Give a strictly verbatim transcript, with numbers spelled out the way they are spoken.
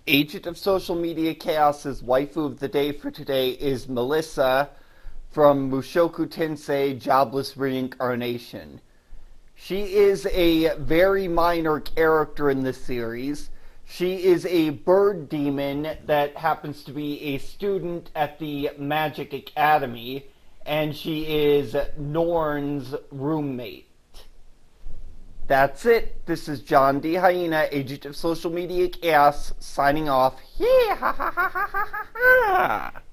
Agent of Social Media Chaos's waifu of the day for today is Melissa from Mushoku Tensei Jobless Reincarnation. She is a very minor character in the series. She is a bird demon that happens to be a student at the Magic Academy, and she is Norn's roommate. That's it. This is John D. Hyena, Agent of Social Media Chaos, signing off. Yeah, ha ha ha ha ha ha.